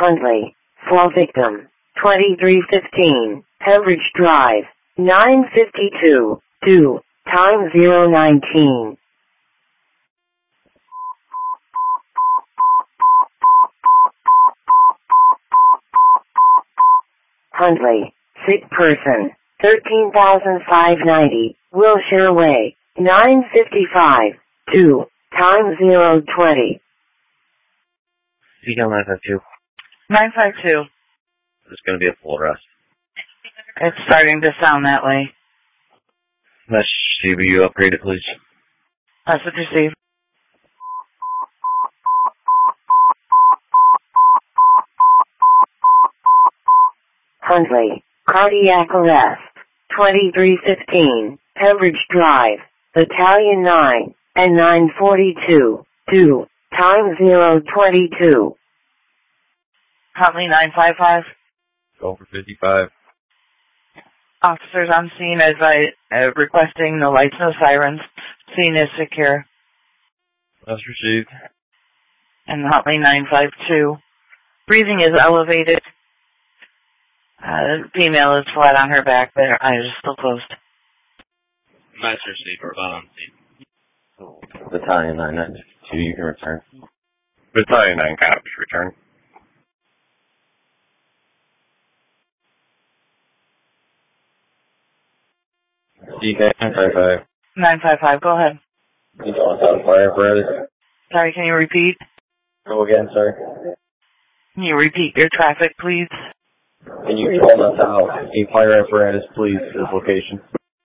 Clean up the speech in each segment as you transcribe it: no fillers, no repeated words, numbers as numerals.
Huntley, fall victim, 2315, Pembridge Drive, 952, 2, time 019. Huntley, sick person, 13,590, Wilshire Way, 955, 2, time 020. Seagull 952. 952. It's going to be a full arrest. It's starting to sound that way. Let's see, will you upgrade it, please? Message received. Huntley, cardiac arrest, 2315, Pembridge Drive, Battalion 9, and 942, 2, time 022. Huntley 955. Go for 55. Officers on scene requesting no lights, no sirens. Scene is secure. That's received. And Huntley 952. Breathing is elevated. Female is flat on her back. Their eyes are still closed. That's received. We're on scene. Battalion 992, you can return. Battalion 9 cops, return. DK 955. 955, go ahead. You don't have fire apparatus. Sorry, can you repeat? Go again, sorry. Can you repeat your traffic, please? Can you call us out? A fire apparatus, please, to this location.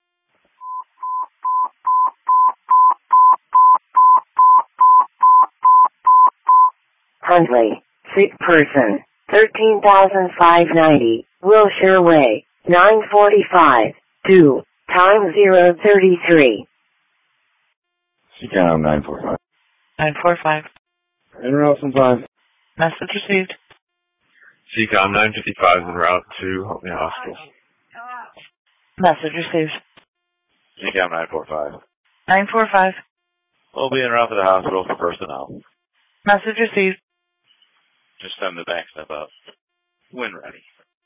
Huntley, sick person, 13,590, Wilshire Way, 945, 2, time 033. Seagull 945. 945. En route from 5. Message received. Seagull 955 en route to Huntley Hospital. Message received. Seagull 945. 945. We'll be en route to the hospital for personnel. Message received. Just send the back step up. When ready.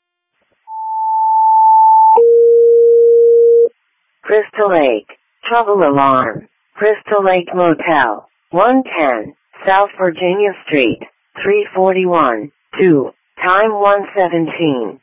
Crystal Lake, trouble alarm. Crystal Lake Motel, 110, South Virginia Street, 341, 2, time 117.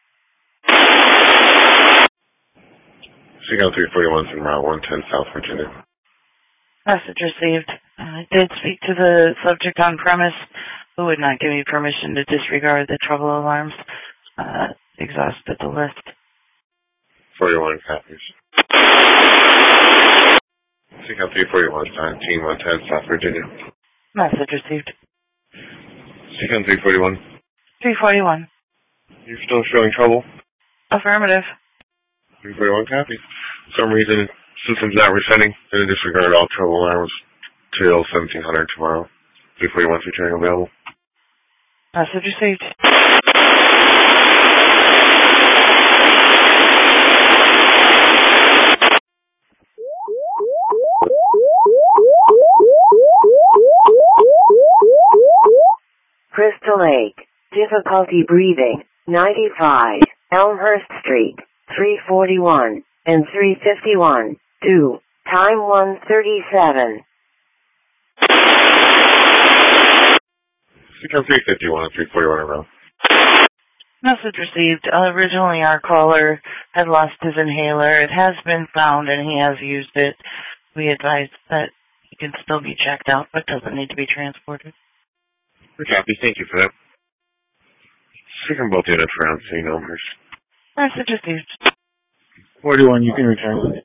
Seagull 341 en route 110 South Virginia. Message received. I did speak to the subject on premise, who would not give me permission to disregard the trouble alarms. Exhausted the list. 41 copies. Seagull 341, team 110 South Virginia. Message received. Seagull 341. 341. You're still showing trouble? Affirmative. 341 copies. For some reason, system's not resetting. Going to disregard all trouble alarms till 1700 tomorrow. 341 returning available. Message received. Crystal Lake, difficulty breathing, 95, Elmhurst Street, 341, and 351, 2, time 137. Seagull 351 and 341 in row. Message received. Originally, our caller had lost his inhaler. It has been found, and he has used it. We advise that he can still be checked out, but doesn't need to be transported. Copy. Thank you for that. Second both units around scene, Elmhurst. Message received. 41, you can return.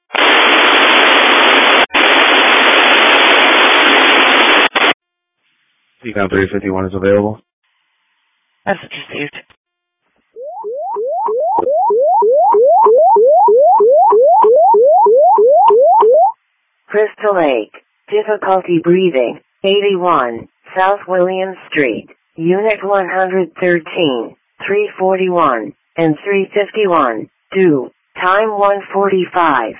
Seagull 351 is available. Message received. Crystal Lake, difficulty breathing, 81, South William Street, Unit 113, 341, and 351, 2, time 145.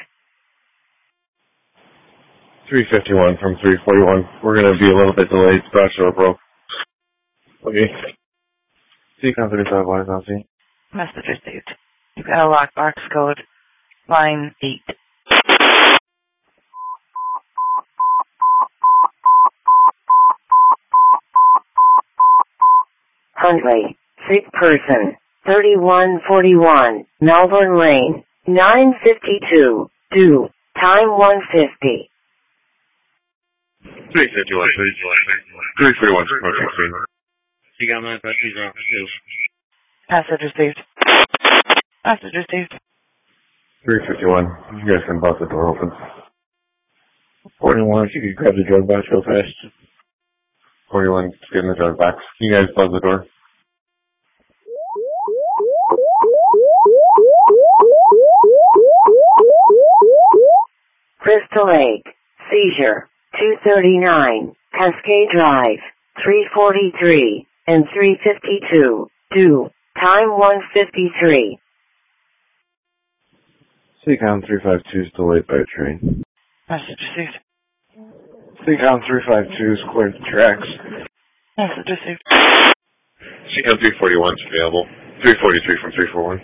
351 from 341. We're going to be a little bit delayed. Scratch or broke. Okay. CCOM 35 lines on scene. Message received. You've got a lockbox code, line 8. Huntley, sick person, 3141, Melbourne Lane, 952, due, time 150. 351, 341, approaching scene. CCOM 952. Message received. Message received. 351, you guys can bust the door open. 41, if you could grab the drug box real fast. 41, getting the drug box. You guys buzz the door. Crystal Lake, seizure, 239, Cascade Drive, 343, and 352, due, time 153. CCOM 352 is delayed by a train. Message received. CCOM 352 is cleared the tracks. Message received. CCOM 341 is available. 343 from 341.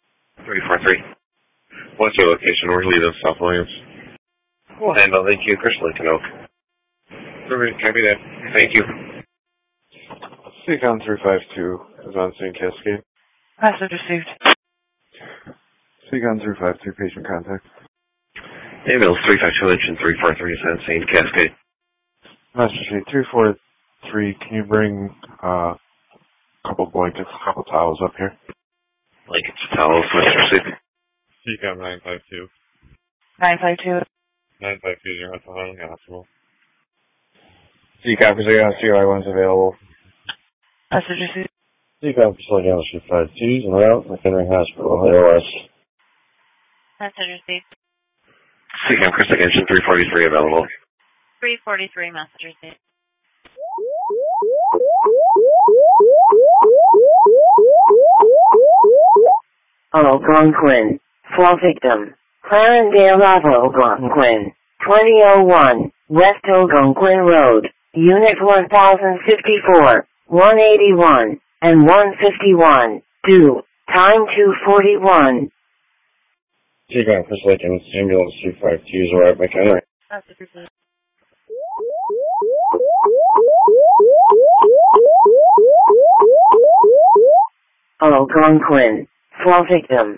343. What's your location? We're leaving South Williams. We'll handle Lake View, Crystal Lake, and Oak. Copy that. Thank you. CCOM 352 is on scene Cascade. Message received. CCOM 352, patient contact. Ambulance 352 engine 343 is on scene Cascade. Master Sheet 343, can you bring a couple blankets, a couple towels up here? Blankets, towels, Master Sheet. CCOM 952. 952. 952, you're at the Huntley Hospital. CCOM Facility on COI 1's available. Message received. CCOM Facility on Street 52's en route, McHenry Hospital, AOS. Message received. CCOM Crystal Lake engine 343 available. 343, message received. Algonquin, fall victim, Clarendale Algonquin, 2001, West Algonquin Road, Unit 1054, 181, and 151, due, time 241. CCOM Crystal Lake ambulance 352's arrived at McHenry. Message received. Algonquin, fall victim,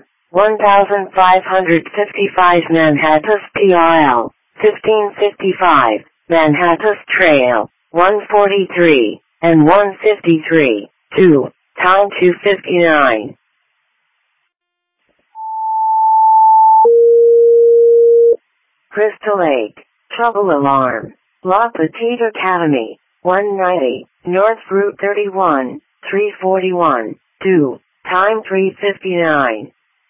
1555 Manhattan PRL, 1555, Manhattan Trail, 143, and 153, due, time 259. Crystal Lake, trouble alarm, La Petite Academy, 190, North Route 31, 341, due, time 359.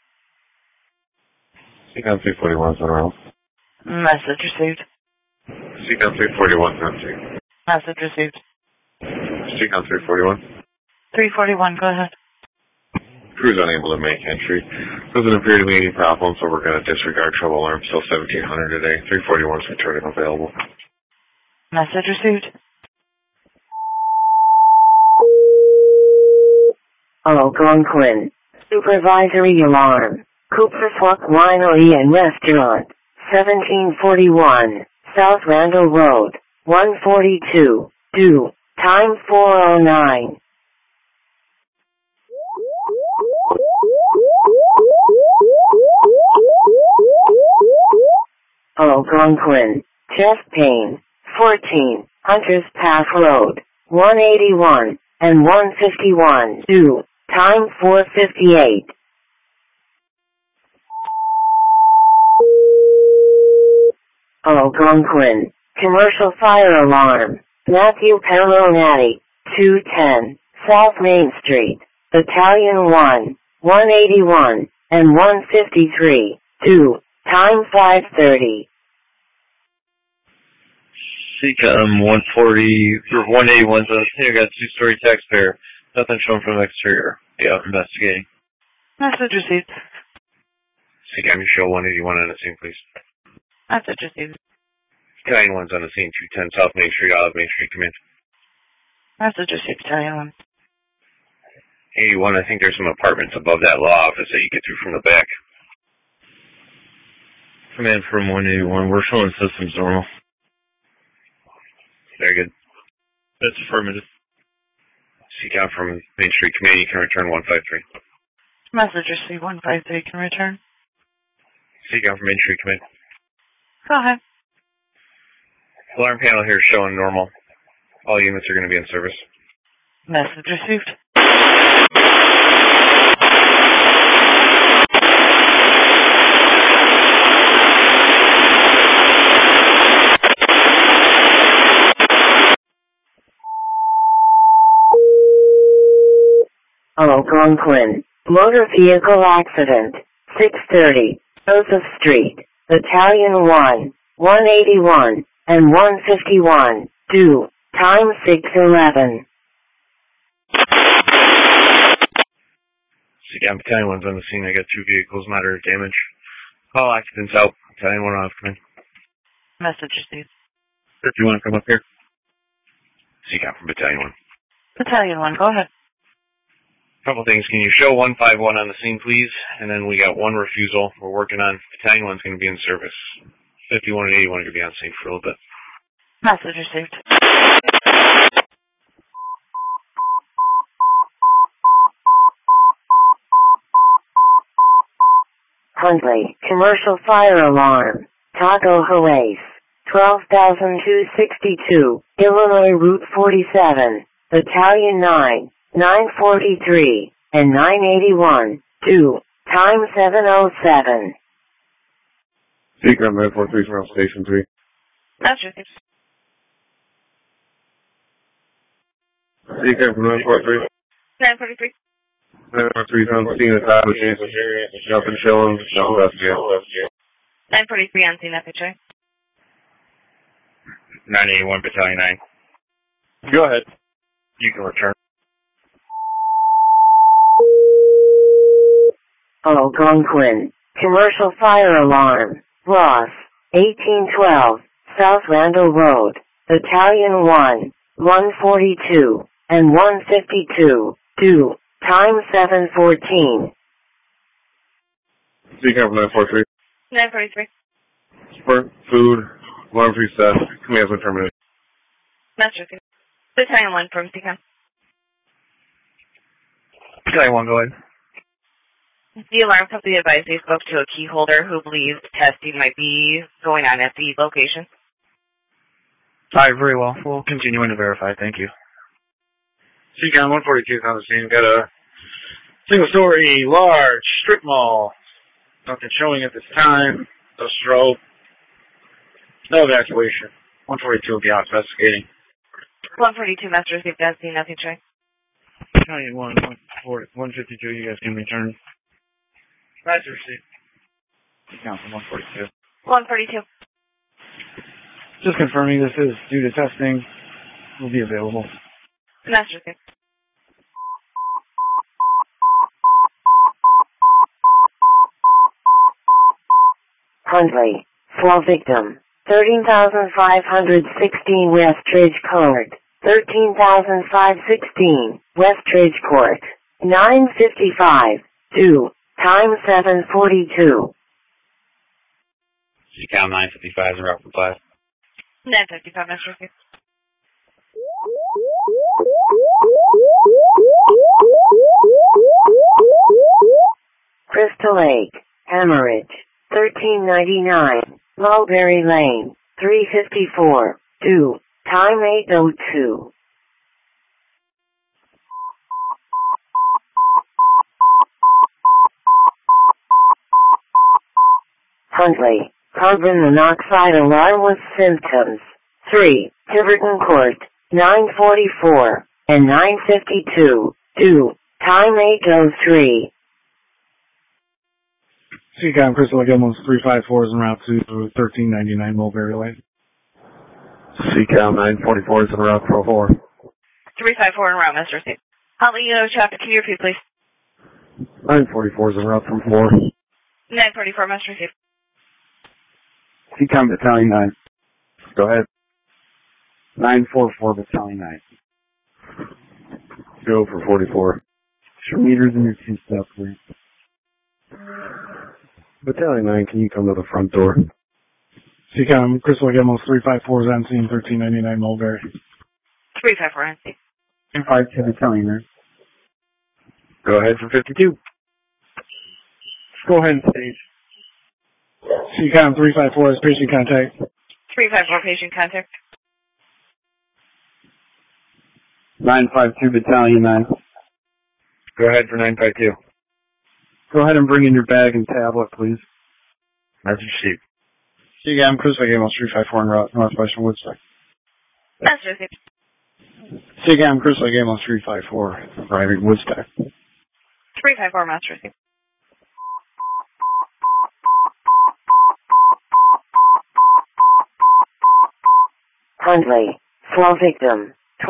CCOM 341's on route. Message received. CCOM 341's on scene. Message received. CCOM 341. 341, go ahead. Crew's unable to make entry. Doesn't appear to be any problem, so we're going to disregard trouble alarm. Still 1700 today. 341's returning available. Message received. Algonquin, supervisory alarm, Cooper's Walk Winery and Restaurant, 1741, South Randall Road, 142, due, time 409. Algonquin, chest pain, 14, Hunters Path Road, 181, and 151, due, time 458. Algonquin, commercial fire alarm, Matthew Perronati, 210, South Main Street, Battalion 1, 181, and 153, due, time 530. CCOM 140, or 181's on scene. I got a two-story taxpayer. Nothing shown from the exterior. Yeah, investigating. Message received. CCOM, you show 181 on the scene, please. Message received. Battalion 1's on the scene, 210 South Main Street, Olive Main Street, come in. Message received, Battalion 1. 81, I think there's some apartments above that law office that you get through from the back. Command from 181. We're showing systems normal. Very good. That's affirmative. Seek out from Main Street Command. You can return 153. Message received 153 can return. Seek out from Main Street Command. Go ahead. Alarm panel here is showing normal. All units are going to be in service. Message received. Algonquin. Motor vehicle accident. 630. Joseph Street. Battalion 1. 181 and 151. Due. Time 6:11. Seek out Battalion 1's on the scene. I got 2 vehicles, moderate damage. All occupants out. Battalion 1 off command. Message received. If you want to come up here. Seek out from Battalion 1. Battalion 1, go ahead. Couple things. Can you show 151 on the scene, please? And then we got 1 refusal we're working on. Battalion 1's going to be in service. 51 and 81 are going to be on scene for a little bit. Message received. Huntley. Commercial fire alarm. Taco Hawaii. 12,262. Illinois Route 47. Battalion 9. 943 and 981. Due. Time 7:07. Seeker on 943 from Station 3. Message received. Seeker from 943. 943. 943 on scene at top of the Nothing showing. No left yet. 943 on scene FHA. 981 Battalion 9. Go ahead. You can return. Algonquin. Commercial fire alarm. Ross. 1812. South Randall Road. Battalion 1. 142 and 152. Due. Time 7:14. Seeker from 943. 943. Spurt, food, alarm reset. Commands been terminated. Message received. Battalion 1 from Seacom. Battalion 1, go ahead. The alarm company advised they spoke to a key holder who believes testing might be going on at the location. All right, very well. We'll continue to verify. Thank you. Seacom 142 on the scene. Got a Single-story, large strip mall. Nothing showing at this time. No strobe. No evacuation. 142 will be out investigating. 142 message received as the nothing showing. Battalion 1, 152, you guys can return. Message received. Count from 142. 142. Just confirming this is due to testing. Will be available. Message received. Huntley. Fall victim. 13,516 Westridge Court. 13,516 Westridge Court. 9:55. Due. Time 7:42. Seacom 955 is route for class. 955 message received. Crystal Lake. Hemorrhage. 1399. Mulberry Lane. 354. Due. Time 8:02. Huntley. Carbon monoxide alarm with symptoms. 3. Tiverton Court. 944 and 952. Due. Time 8:03. Seacom Crystal Lake almost 354 is en route to 1399 Mulberry Lane. Seacom 944 is en route for 4. 354 en route message received. Huntley, traffic, can you repeat, please? 944 is en route from 4. 944 message received. Seacom Battalion 9. Go ahead. 944 Battalion 9. Go for 44. Your meter's in your two-step, please. Battalion 9, can you come to the front door? CCOM, Crystal Lake Amos 354 is on scene, 1399 Mulberry. 354 on scene. 252 Battalion 9. Go ahead for 52. Go ahead and stage. CCOM 354 is patient contact. 354 patient contact. 952 Battalion 9. Go ahead for 952. Go ahead and bring in your bag and tablet, please. Message received. CCOM, Crystal Lake Amos 354 en route, northwestern Woodstock. Message received. CCOM, Crystal Lake Amos 354, arriving Woodstock. 354 message received. Huntley, slow victim,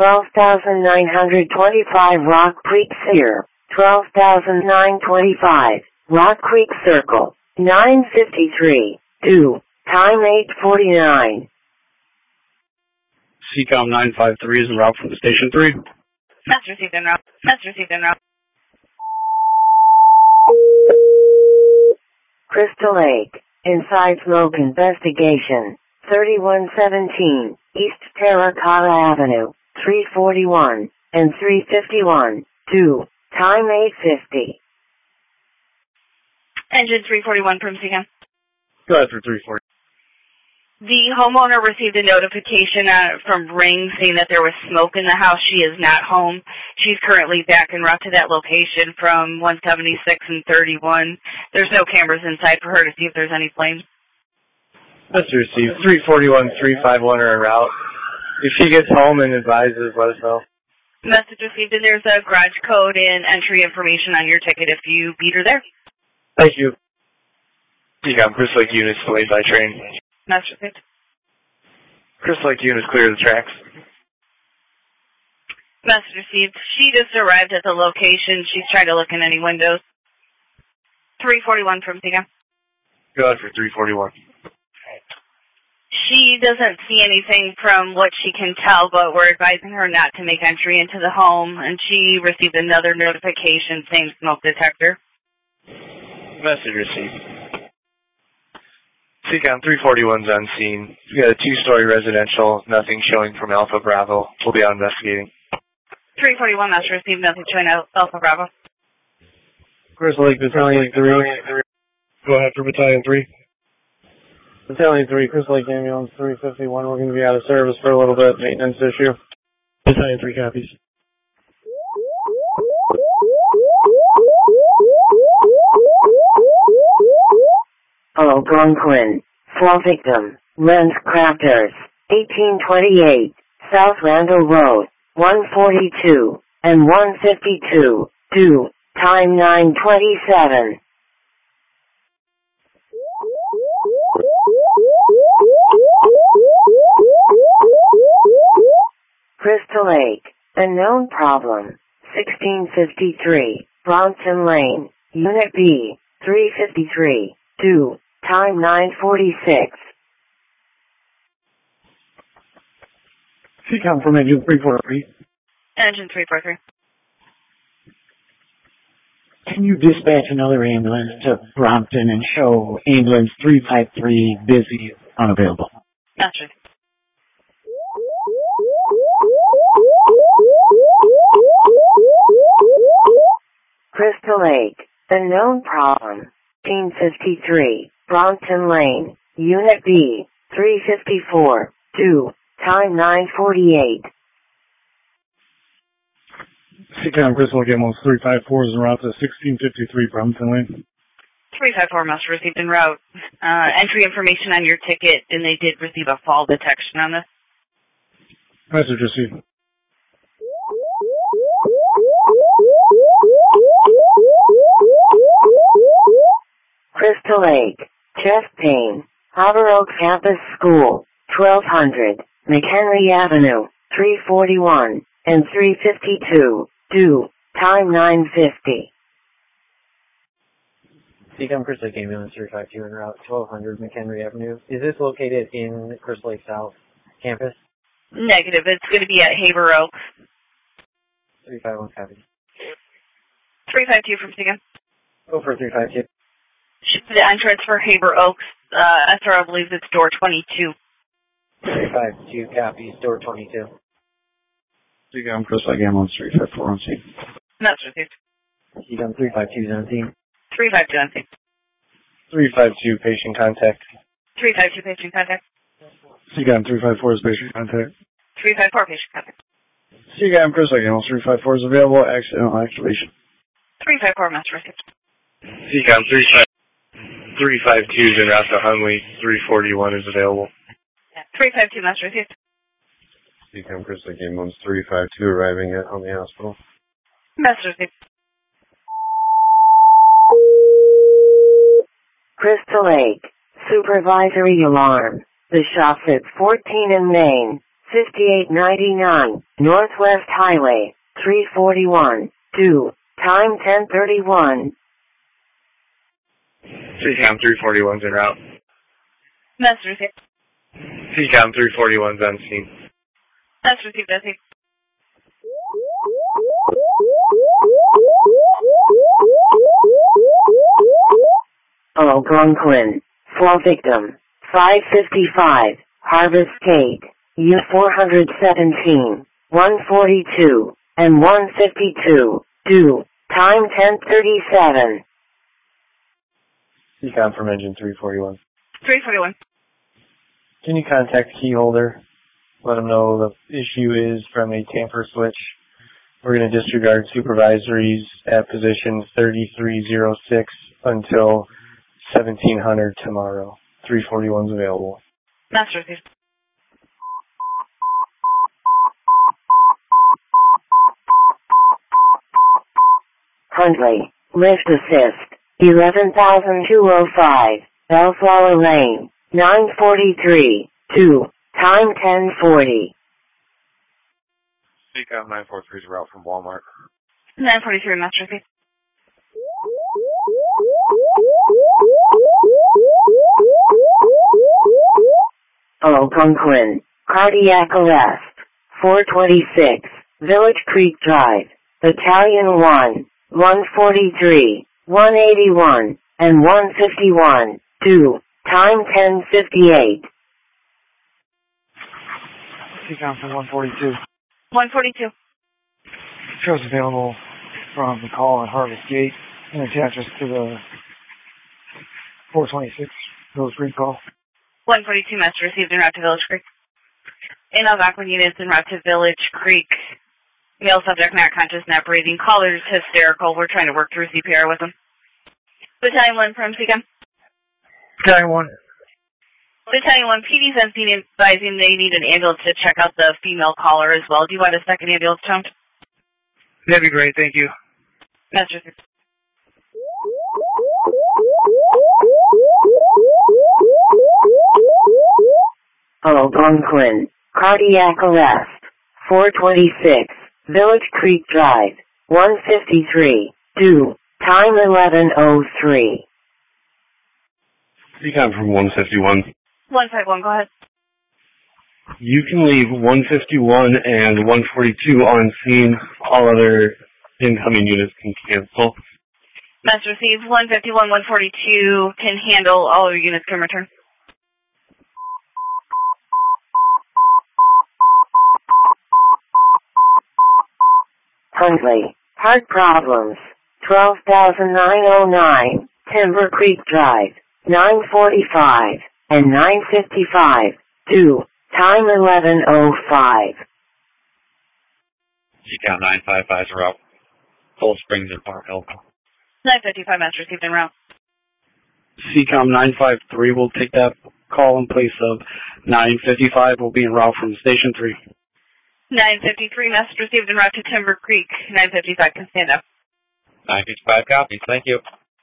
12,925 Rock Creek Sear, 12,925 Rock Creek Circle, 953, due, time 8:49. CCOM 953 is en route from Station 3. Message received en route. Message received en route. Crystal Lake, inside smoke investigation, 3117, East Terracotta Avenue, 341, and 351, due, time 8:50. Engine 341 from CCOM. Go ahead for 340. The homeowner received a notification from Ring saying that there was smoke in the house. She is not home. She's currently back en route to that location from 176 and 31. There's no cameras inside for her to see if there's any flames. Message received. 341, 351 are en route. If she gets home and advises, let us know. Message received, and there's a garage code and entry information on your ticket if you beat her there. Thank you. CCOM, Crystal Lake units delayed by train. Message received. Crystal Lake units clear the tracks. Message received. She just arrived at the location. She's trying to look in any windows. 341 from CCOM. Go ahead for 341. She doesn't see anything from what she can tell, but we're advising her not to make entry into the home, and she received another notification saying smoke detector. Message received. CCOM 341's on scene. We got a 2-story residential, nothing showing from Alpha Bravo. We'll be out investigating. 341 message received, nothing showing Alpha Bravo. Crystal Lake Battalion 3. Go ahead for Battalion 3. Battalion 3, Crystal Lake Ambulance 351. We're going to be out of service for a little bit. Maintenance issue. Battalion 3 copies. Algonquin, slow victim, Lens Crafters, 1828, South Randall Road, 142, and 152, due, time 9:27. Crystal Lake, a known problem, 1653, Bronson Lane, Unit B, 353, due, time 9:46. CCOM from Engine 343. Engine 343. Can you dispatch another ambulance to Brompton and show ambulance 353 busy, unavailable? Message. Crystal Lake, a known problem, 1853, Brompton Lane, Unit B, 354, due, time 9:48. CCOM, Crystal Lake Amos 354 is en route to 1653 Brompton Lane. 354 message received en route. Entry information on your ticket, and they did receive a fall detection on this. Message received. Crystal Lake, chest pain, Harbor Oak Campus School, 1200, McHenry Avenue, 341, and 352, due, time 9:50. CCOM Crystal Lake Ambulance 352 en route, 1200 McHenry Avenue. Is this located in Crystal Lake South campus? Negative. It's going to be at Haber Oak. 351 copy. 352 from Seagam. Go for 352. The entrance for Haber Oaks, SRO believes it's door 22. 352 copies, door 22. Seagam, Chris Lake Ambulance 354 on scene. That's received. Seagam 352 on scene. 352 on scene. 352 patient contact. 352 patient contact. Seagam 354 is patient contact. 354 patient contact. Seagam, Chris Lake Ambulance 354 is available. Accidental activation. 354 master received. Seacom 352 is en route to Hunley. 341 is available. 352 master received. Seacom Chris Lake Ambulance 352 arriving at Hunley Hospital. Master received. Crystal Lake. Supervisory alarm. The shop's at 14 in Main, 5899, Northwest Highway, 341, 2, time 10:31. Seacom 341's en route. Master received. Seacom 341's on scene. Master received, that's it. Algonquin. 4 victim. 555. Harvest Gate. U417. 142. And 152. 2. Time 10:37. Seacom from engine 341. 341. Can you contact the key holder? Let them know the issue is from a tamper switch. We're going to disregard supervisories at position 3306 until 1700 tomorrow. 341's available. Master received. Huntley. Lift assist. 11,205. Bellflower Lane. 943. 2. Time 10:40. Seacom 943 is route from Walmart. 943 master received. Algonquin. Cardiac arrest. 426. Village Creek Drive. Battalion 1. 143. 181. And 151. 2. Time 10:58. Seacom from 142. 142. Shows available from the call at Harvest Gate and attaches to the 426 Village Creek call. 142 master received en route to Village Creek. In Algonquin units en route to Village Creek. Male subject not conscious, not breathing. Caller's hysterical. We're trying to work through CPR with him. Battalion 1 from Seacom. Battalion 1. Battalion 1, PD's on scene advising they need an ambulance to check out the female caller as well. Do you want a second ambulance, Tom? That'd be great, thank you. Master. Algonquin. Cardiac arrest. 426. Village Creek Drive. 153. 2. Time 11:03. Seacom from 151. 151, go ahead. You can leave 151 and 142 on scene. All other incoming units can cancel. Master received. 151, 142 can handle. All your units can return. Huntley. Heart problems. 12,909. Timber Creek Drive. 945 and 955. 2. Time 11:05. Seacom 955 is en route. Cold Springs and Park Hill. 955 master received en route. Seacom 953 will take that call in place of 955. Will be en route from Station 3. 953 master received en route to Timber Creek. 955 can stand up. 955 copies, thank you.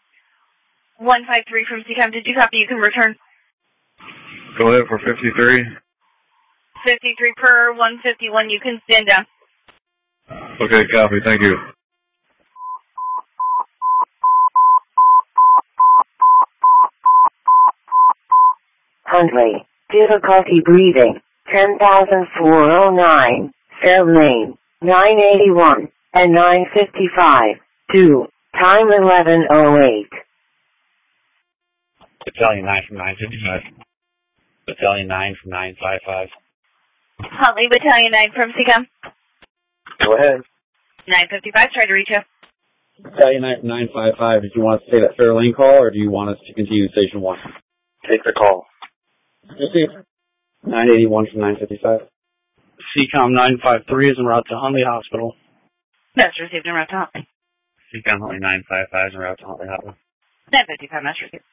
153 from Seacom. Did you copy? You can return. Go ahead for 53. 53 per 151. You can stand down. Okay, copy. Thank you. Huntley. Difficulty breathing. 10,409. Fair Lane. 981 and 955. 2. time 11:08. Battalion 9 from 955. Battalion 9 from 955. Huntley, Battalion 9 from CCOM. Go ahead. 955, try to reach you. Battalion 9 from 955. Did you want us to take that Fair Lane call, or do you want us to continue Station 1? Take the call. Receive. 981 from 955. CCOM 953 is en route to Huntley Hospital. That's received en route to Huntley. CCOM Huntley 955 is en route to Huntley Hospital. 955, that's received.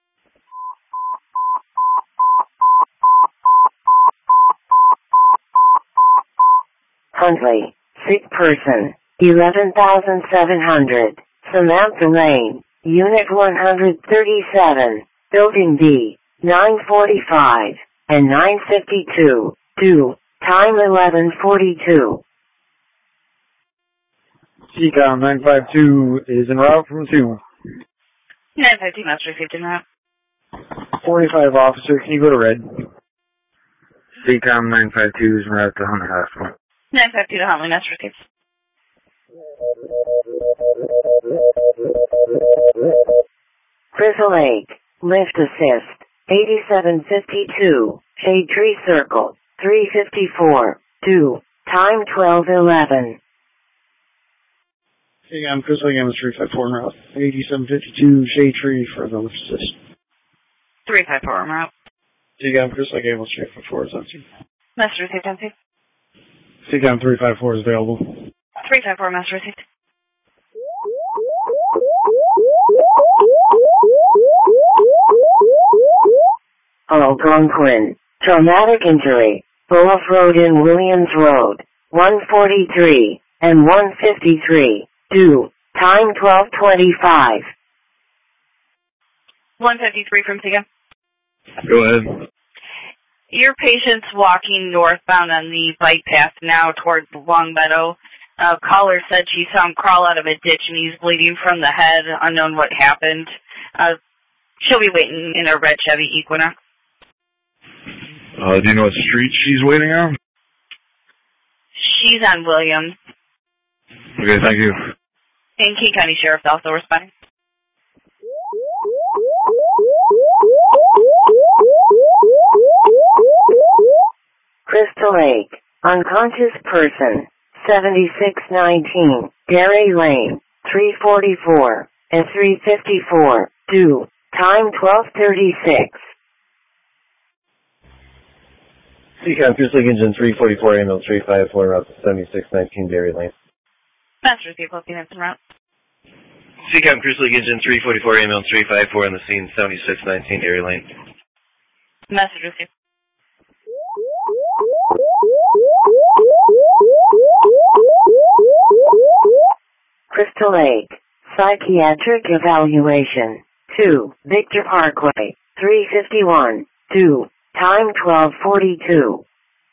Huntley, sick person, 11,700, Samantha Lane, Unit 137, Building B, 945 and 952, 2, time 11:42. CCOM 952 is en route from 2. 952, that's received en route. 45 officer, can you go to red? CCOM 952 is en route to Huntley Hospital. 952 to Huntley, that's received. Crystal Lake, lift assist, 8752, Shade Tree Circle, 354, 2, time 12:11. CCOM Crystal Lake Ambulance 354 en route. 8752 Shade Tree for the lift assist. 354 en route. CCOM Crystal Lake Ambulance 354 is on scene. That's received, MC. CCOM 354 is available. 354, that's received. Algonquin, traumatic injury, Bullock Road in Williams Road, 143 and 153, 2, time 12:25. 153 from CCOM. Go ahead. Your patient's walking northbound on the bike path now towards Longmeadow. Caller said she saw him crawl out of a ditch and he's bleeding from the head, unknown what happened. She'll be waiting in a red Chevy Equinox. Do you know what street she's waiting on? She's on Williams. Okay, thank you. And King County Sheriff's also responding. Crystal Lake, unconscious person, 7619, Gary Lane, 344 and 354, 2, time 12:36. CCOM Crystal Lake Engine 344 ambulance 354 en route to 7619 Gary Lane. That's received, both units en route. CCOM Crystal Lake Engine 344, ambulance 354 on the scene, 7619 Dairy Lane. Message received. Crystal Lake, psychiatric evaluation, 2, Victor Parkway, 351, 2, time 12:42.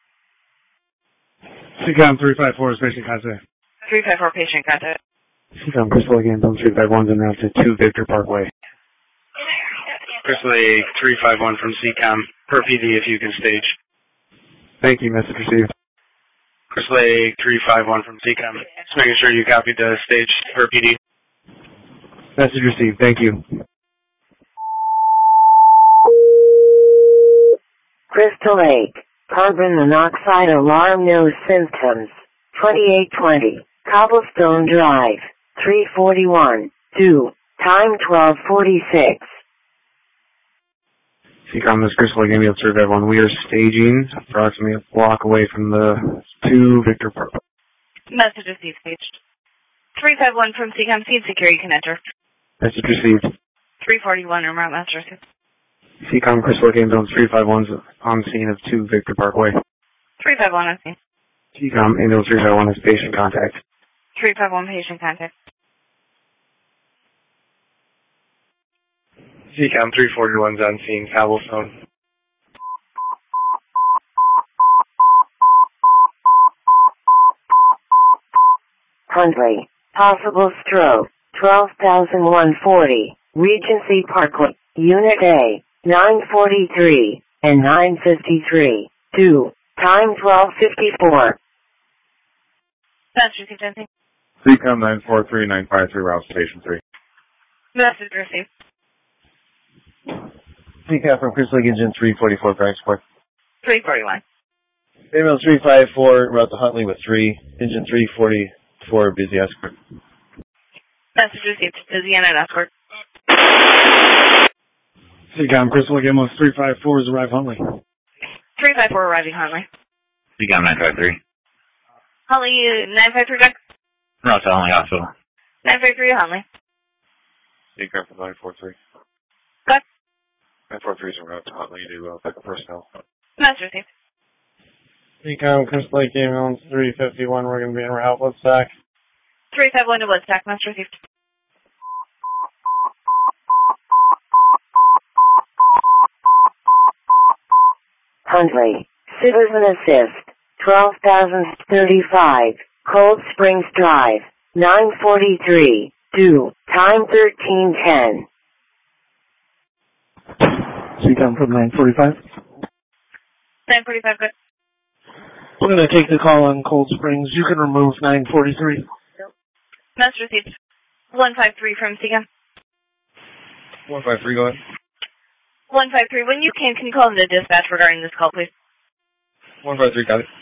CCOM 354 is patient contact. 354 patient contact. CCOM Crystal Lake Ambulance 351 is en route to 2 Victor Parkway. Crystal Lake 351 from CCOM, per PD if you can stage. Thank you, message received. Crystal Lake 351 from CCOM, just making sure you copied the stage per PD. Message received, thank you. Crystal Lake, carbon monoxide alarm, no symptoms, 2820, Cobblestone Drive, 341, 2, time 12:46. CCOM, this Crystal Lake Ambulance 351. We are staging approximately a block away from the 2 Victor Parkway. Message received, staged. 351 from CCOM, seed security can enter. Message received. 341 en route, message received. CCOM Crystal Lake Ambulance 351 is on scene of 2 Victor Parkway. 351 on scene. CCOM Ambulance 351 is patient contact. 351 patient contact. CCOM 341's on scene, Cobblestone. Huntley, possible stroke, 12,140, Regency Parkway, Unit A, 943 and 953, 2, time 12:54. That's received, Jency. CCOM 943-953, route station 3. Message received. CCOM from Crystal Lake Engine 344, Frank Sport. 341. Ambulance 354, route to Huntley with 3. Engine 344, busy escort. Message received. Busy and an escort. CCOM Crystal Lake Ambulance 354 is arrived Huntley. 354 arriving Huntley. CCOM 953. Huntley, 953 back. Route to Huntley Hospital. 953 Huntley. CCOM from 943. Good. 943 is en route to Huntley to pick up personnel. Message received. CCOM Crystal Lake Ambulance 351, we're going to be en route. What's SAC? 351 to Woodstock. Message received. Huntley, Citizen Assist, 12,035, Cold Springs Drive, 943, due, time 13:10. CCOM from 945. 945, good. We're going to take the call on Cold Springs. You can remove 943. Message received. 153 from CCOM. 153, go ahead. 153, when you can you call into dispatch regarding this call, please? 153, got it.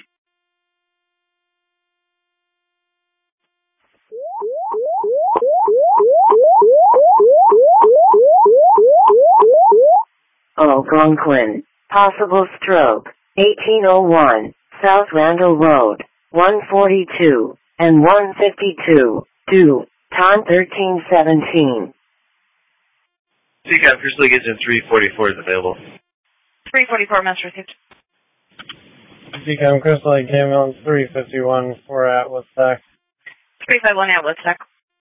Algonquin, possible stroke, 1801, South Randall Road, 142, and 152, due, time 13:17. CCOM Crystal Lake Engine 344 is available. 344, message received. CCOM Crystal Lake Ambulance 351, we're at Woodstock. 351 at Woodstock.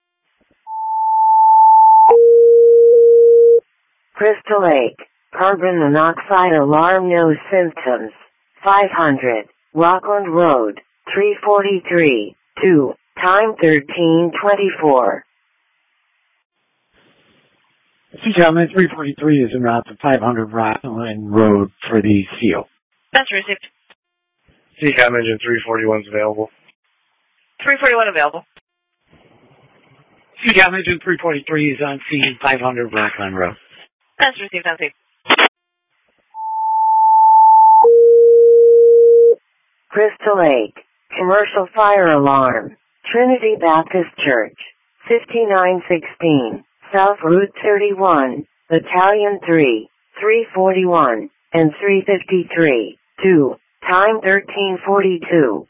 Crystal Lake, carbon monoxide alarm, no symptoms, 500, Rockland Road, 343, 2, time 13:24. CCOM 343 is en route to 500 Rockland Road for the seal. Message received. CCOM Engine 341 is available. 341 available. CCOM Engine 343 is on scene, 500 Rockland Road. Message received, on scene. Crystal Lake, commercial fire alarm, Trinity Baptist Church, 5916, South Route 31, Battalion 3, 341, and 353, 2, time 13:42.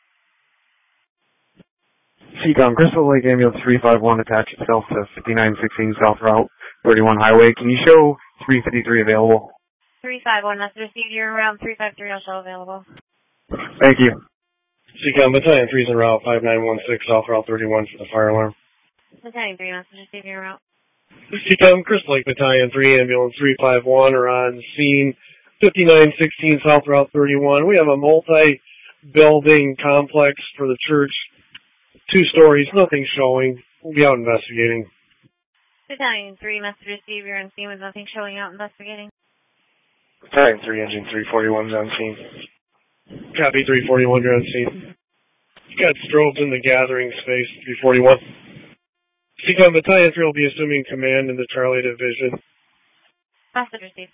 CCOM Crystal Lake Ambulance 351 attached itself to 5916 South Route 31 Highway. Can you show 353 available? 351, message received. You're around 353, also available. Thank you. CCOM Battalion 3 is en route, 5916 South Route 31 for the fire alarm. Battalion 3, message received. You're around. CCOM Crystal Lake Battalion 3, Ambulance 351 are on scene, 5916 South Route 31. We have a multi-building complex for the church, 2 stories, nothing showing. We'll be out investigating. Battalion 3, message received. You're on scene with nothing showing, out investigating. Battalion 3, Engine 341 is on scene. Copy 341, you're on scene. Got strobes in the gathering space, 341. CCOM Battalion 3 will be assuming command in the Charlie Division. Message received.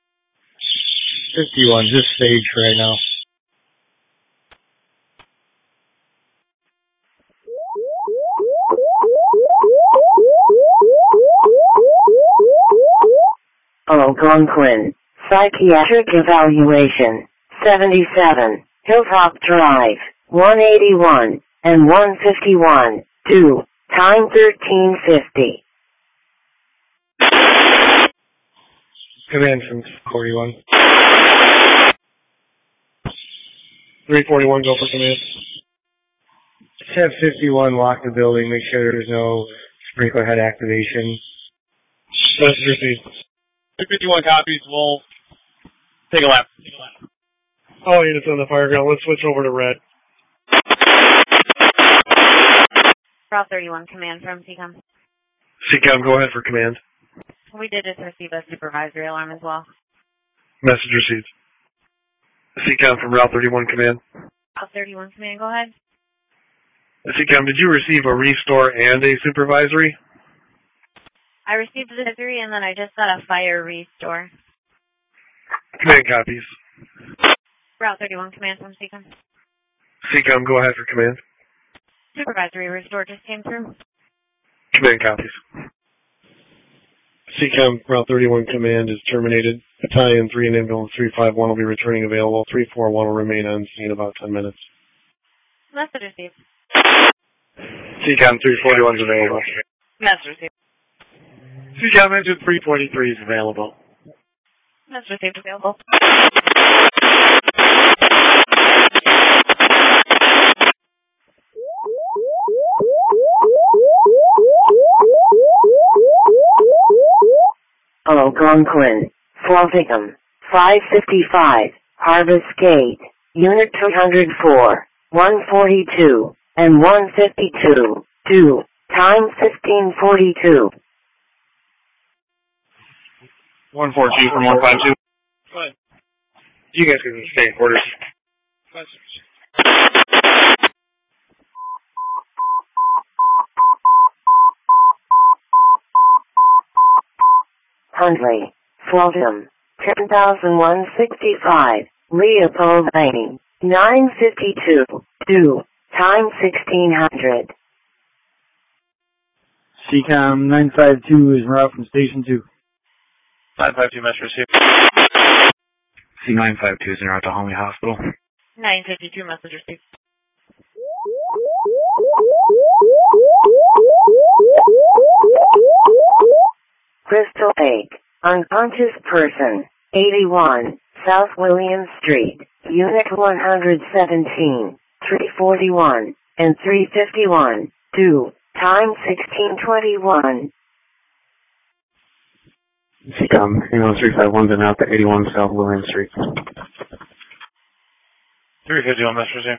51, just stage right now. Algonquin, psychiatric evaluation, 77, Hilltop Drive, 181, and 151, 2, time 13:50. Command from 41. 341, go for command. Just have 51 lock the building, make sure there's no sprinkler head activation. Message received. 251 copies, we'll take a lap. All units on the fire ground, let's switch over to red. Route 31, command from CCOM. CCOM, go ahead for command. We did just receive a supervisory alarm as well. Message received. CCOM from Route 31 command. Route 31 command, go ahead. CCOM, did you receive a restore and a supervisory? I received the supervisory and then I just got a fire restore. Command copies. Route 31 command from CCOM. CCOM, go ahead for command. Supervisory restore just came through. Command copies. CCOM, Route 31 command is terminated. Battalion 3 and Ambulance 351 will be returning available. 341 will remain on scene about 10 minutes. Message received. CCOM 341 is available. Message received. CCOM engine 343 is available. Message received available. Algonquin, Fluffington, 555, Harvest Gate, Unit 204, 142, and 152, 2, time 1542. 142 from 152. Fine. You guys can stay in quarters. Huntley, Fulton, 10,165, Leopold Lane, 952, 2, time 1600. CCOM 952 is en route from Station 2. 952 message received. C952 is en route to Homley Hospital. 952 message received. Crystal Lake, unconscious person, 81, South William Street, Unit 117, 341, and 351, 2, time 1621. CCOM, Ambulance 351 is en route to 81 South William Street. 351 message received.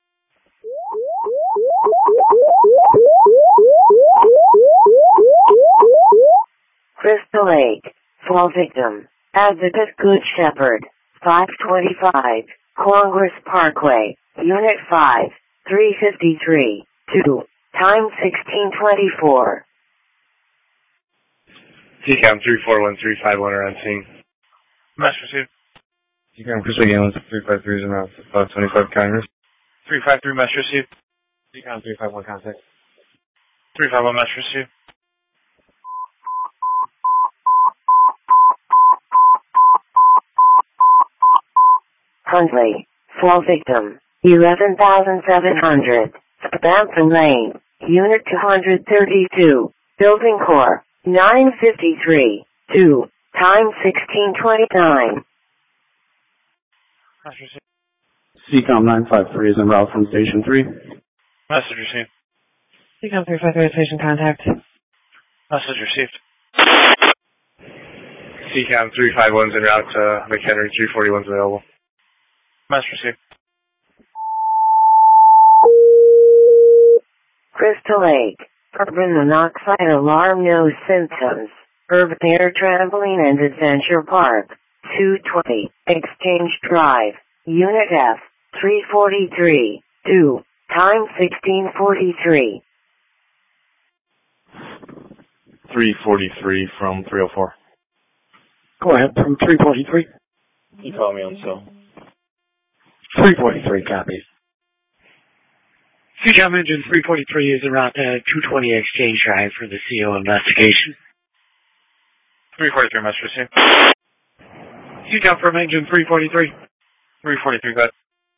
Crystal Lake, fall victim, Advocate Good Shepherd, 525, Congress Parkway, Unit 5, 353, 2, time 1624. CCOM 341, 351 are on scene. Message received. CCOM, Crystal Lake, Ambulance 353 is en route to 525 Congress. 353 message received. CCOM 351 contact. 351 message received. Huntley, fall victim, 11,700, Bampton Lane, Unit 232, Building Corps, 953, 2, time 1629. Message received. CCOM 953 is en route from Station 3. Message received. CCOM 353 station contact. Message received. CCOM 351 is en route to McHenry, 341 is available. Message received. Crystal Lake, carbon monoxide alarm, no symptoms. Urban Air Trampoline and Adventure Park, 220, Exchange Drive, Unit F, 343, 2, time 1643. 343 from 304. Go ahead from 343. You call me on cell. 343 copies. CCOM engine 343 is en route to 220 Exchange Drive for the CO investigation. 343 message received. CCOM from engine 343. 343, go ahead.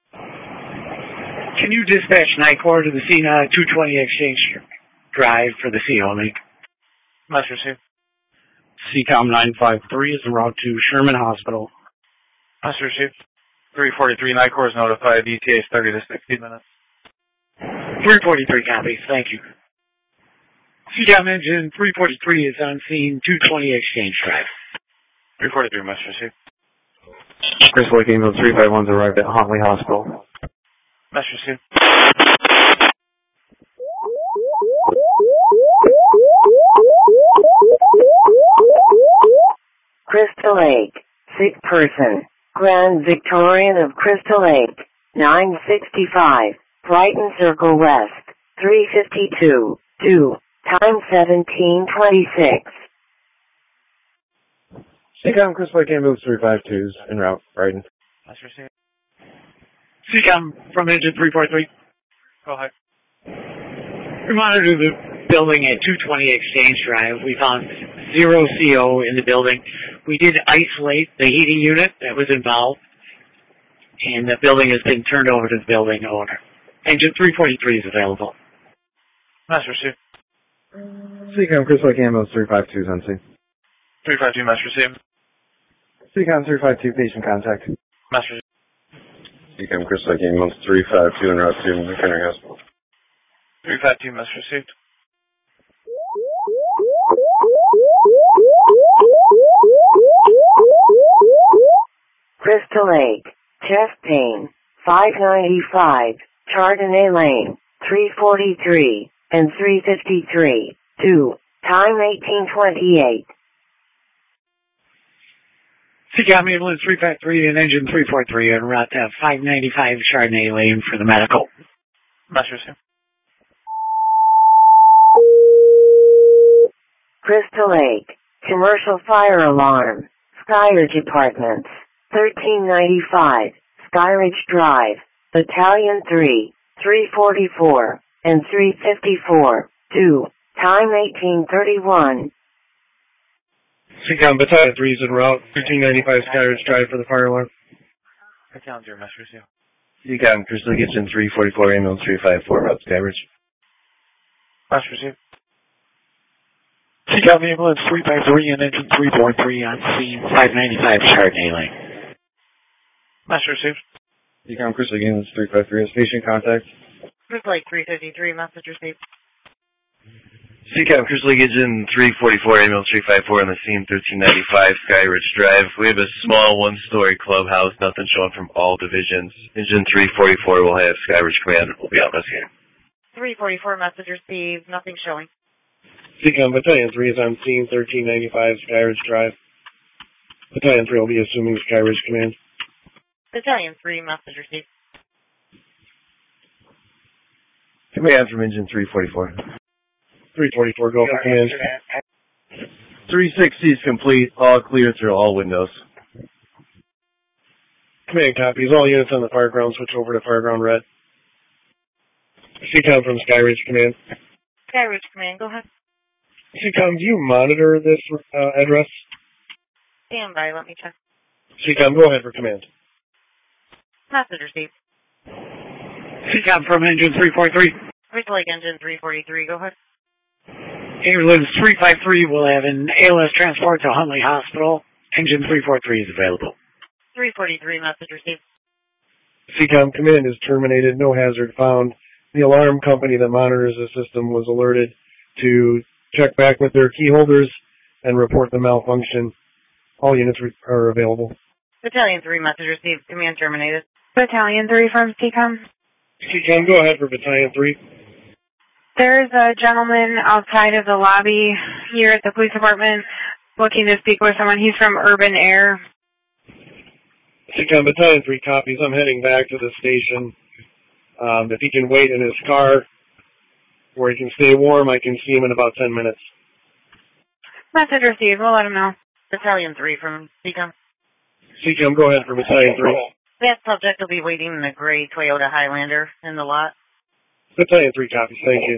Can you dispatch NICOR to the scene 220 Exchange Drive for the CO link? Message received. CCOM 953 is en route to Sherman Hospital. Message received. 343, NICOR is notified. ETA is 30 to 60 minutes. 343 copies, thank you. CCOM engine 343 is on scene 220 Exchange Drive. 343 message received. Crystal Lake, Ambulance 351 has arrived at Huntley Hospital. Message received. Crystal Lake, sick person, Grand Victorian of Crystal Lake, 965, Brighton Circle West, 352. 2. Time 1726. CCOM Crystal Lake Ambulance 352s en route, Brighton. That's received. CCOM from engine 343. Go ahead. We monitored the building at 220 Exchange Drive. We found zero CO in the building. We did isolate the heating unit that was involved, and the building has been turned over to the building owner. Engine 343 is available. That's received. CCOM Crystal Lake Ambulance 352s on scene. 352, that's received. CCOM 352 patient contact. That's received. CCOM Crystal Lake Ambulance 352 en route to McHenry Hospital. 352, that's received. Crystal Lake. Chest pain. 595. Chardonnay Lane. 343 and 353. 2. Time 1828. CCOM Ambulance 353 and engine 343 en route to 595 Chardonnay Lane for the medical. That's received. Crystal Lake. Commercial fire alarm. Skyridge Apartments. 1395. Skyridge Drive. Battalion 3. 344 and 354. 2. Time 1831. CCOM Battalion 3 is en route. 1395 Skyridge Drive for the fire alarm. Battalion 0, that's received. CCOM Crystal Lake Engine 344 Ambulance 354 route Skyridge. That's received. CCOM Ambulance 353 and engine 343 on scene 595 Chardonnay Lane. That's received. CCOM Crystal Lake Ambulance 353 has patient contact. Crystal Lake 353, message received. CCOM Crystal Lake Engine 344 Ambulance 354 on the scene 1395 Skyridge Drive. We have a small one-story clubhouse, nothing showing from all divisions. Engine 344 will have Skyridge Command and will be out investigating. 344, message received, nothing showing. CCOM Battalion 3 is on scene 1395 Skyridge Drive. Battalion 3 will be assuming Skyridge Command. Battalion 3, message received. Command from Engine 344. 344, go for command. 360 is complete, all clear through all windows. Command copies. All units on the fireground switch over to fireground red. CCOM from Skyridge Command. Skyridge Command, go ahead. CCOM, do you monitor this address? Stand by, let me check. CCOM, go ahead for command. Message received. CCOM from engine 343. Crystal Lake Engine 343, go ahead. Ambulance 353 will have an ALS transport to Huntley Hospital. Engine 343 is available. 343, message received. CCOM, command is terminated. No hazard found. The alarm company that monitors the system was alerted to check back with their key holders and report the malfunction. All units are available. Battalion 3, message received. Command terminated. Battalion 3 from CCOM. CCOM, go ahead for Battalion 3. There's a gentleman outside of the lobby here at the police department looking to speak with someone. He's from Urban Air. CCOM, Battalion 3 copies. I'm heading back to the station. If he can wait in his car where he can stay warm, I can see him in about 10 minutes. Message received. We'll let him know. Battalion 3 from CCOM. CCOM, go ahead for Battalion 3. That subject will be waiting in the gray Toyota Highlander in the lot. Battalion 3 copies. Thank you.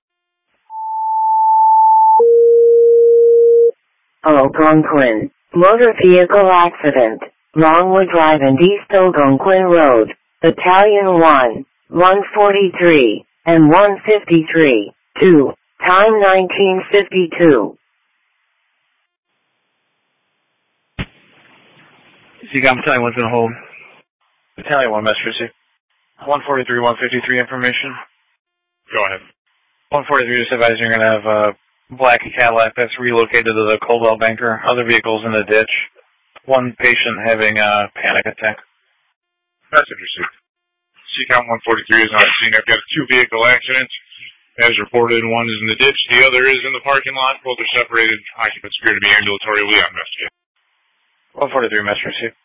Algonquin. Motor vehicle accident. Longwood Drive and East Algonquin Road. Battalion 1, 143, and 153. 2. Time 1952. CCOM Battalion 1's going to hold. Battalion 1, message received. 143, 153 information. Go ahead. 143 just advising you're going to have a black Cadillac that's relocated to the Coldwell Banker. Other vehicles in the ditch. One patient having a panic attack. Message received. CCOM 143 is on scene. I've got a two-vehicle accident. As reported, one is in the ditch, the other is in the parking lot. Both are separated. Occupants appear to be ambulatory. We investigate. 143, message received.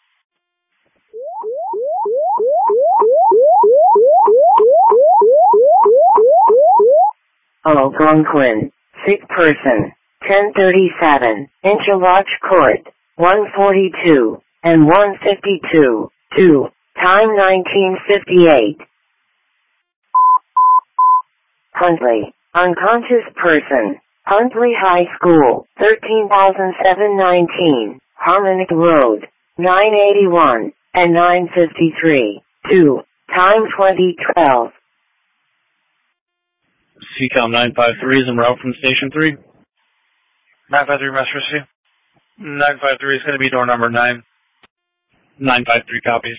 Algonquin, sick person, 1037, Interloch Court, 142, and 152, 2, time 1958. Huntley, unconscious person, Huntley High School, 13,719, Harmonic Road, 981, and 953, 2, time 2012. CCOM 953 is en route from Station 3. 953, Master C. 953 is going to be door number 9. 953 copies.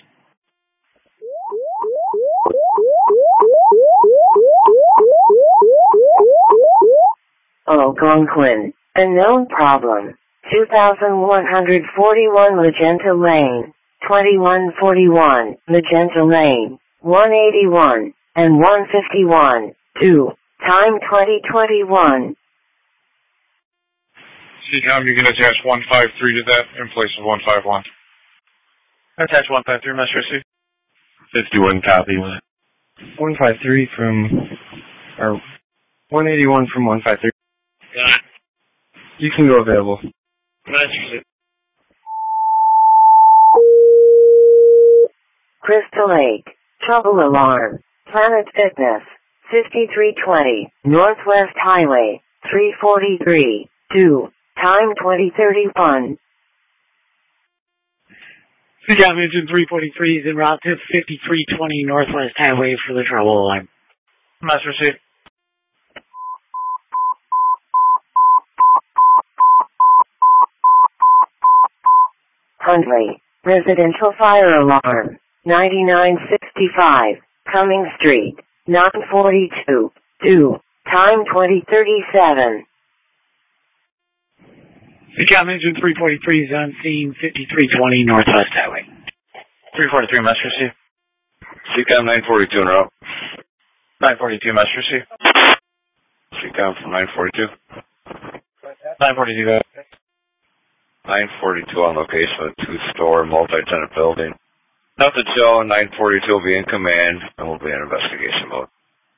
Algonquin, a known problem, 2141 Magenta Lane, 2141 Magenta Lane, 181, and 151, 2, time 2021. CCOM, you can attach 153 to that in place of 151. Attach 153, Master C. 51 copy. 153 from, or 181 from 153. You can go available. Master C. Crystal Lake, trouble alarm, Planet Fitness, 5320, Northwest Highway, 343, 2, time 2031. CCOM Engine 343 is en route to 5320 Northwest Highway for the trouble alarm. Master C. Huntley, residential fire alarm, 9965, Cumming Street, 942, 2, time 2037. CCOM Engine 343 is on scene 5320 Northwest Highway. 343, Master C. CCOM 942 en route. 942, Master C. CCOM from 942. 942, go ahead. 942 on location of a two-store multi-tenant building. Nothing shown. 942 will be in command and will be in investigation mode.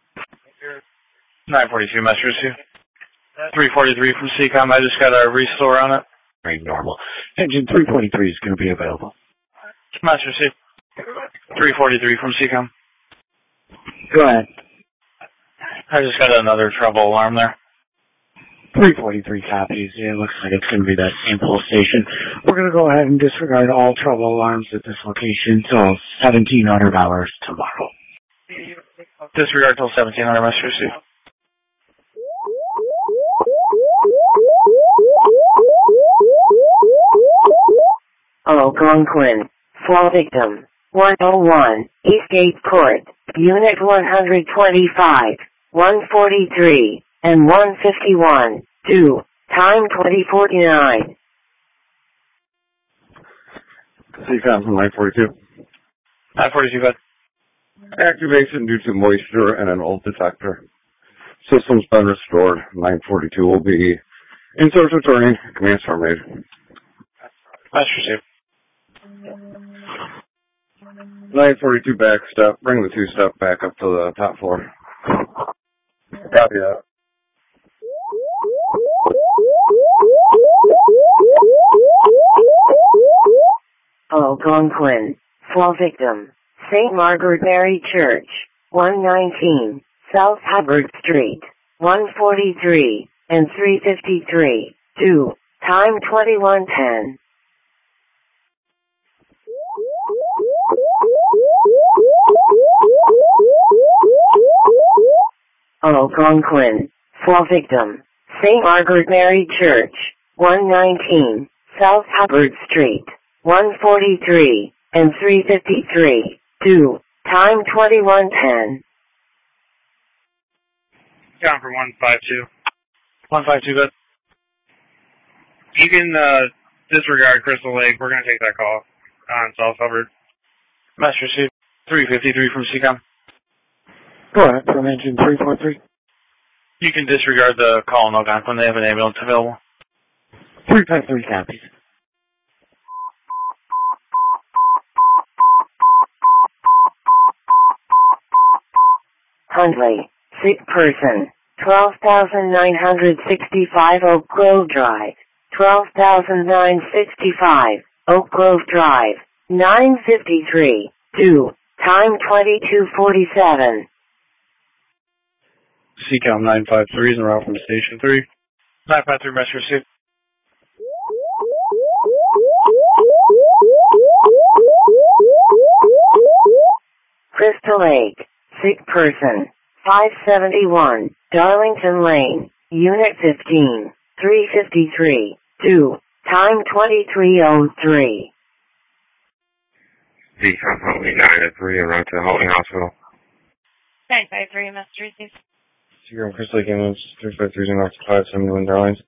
942, Master C. 343 from CCOM, I just got a restore on it. Very normal. Engine 343 is going to be available. Master C. 343 from CCOM. Go ahead. I just got another trouble alarm there. 343 copies. It looks like it's going to be that same pole station. We're going to go ahead and disregard all trouble alarms at this location until 1700 hours tomorrow. Disregard till 1700, Master C. Algonquin, fall victim, 101, Eastgate Court, Unit 125, 143, and 151, 2, time 2049. CCOM from 942. 942, bud. Activation due to moisture and an old detector. System's been restored. 942 will be in search returning. Command star made. Master C. 942 back step. Bring the two-step back up to the top floor. Copy that. Algonquin, fall victim, St. Margaret Mary Church, 119, South Hubbard Street, 143, and 353, 2, time 2110. Algonquin, fall victim, St. Margaret Mary Church, 119, South Hubbard Street, 143, and 353, 2, time 2110. Down for 152. 152, good. You can disregard Crystal Lake. We're going to take that call on South Hubbard. Master C. 353 from CCOM. Go ahead, from Engine 343. You can disregard the call in Algonquin. They have an ambulance available. 353 copies. Huntley, sick person, 12,965 Oak Grove Drive. 12,965 Oak Grove Drive. 953. 2. Time 22:47. CCOM 953 is en route from Station 3. 953, message received. Crystal Lake. Sick person. 571. Darlington Lane. Unit 15. 353. 2. Time 23:03. CCOM Huntley 9-3 en route to the Huntley Hospital. 953, message received. CCOM Crystal Lake Ambulance 353 is en route to 571 Darlington.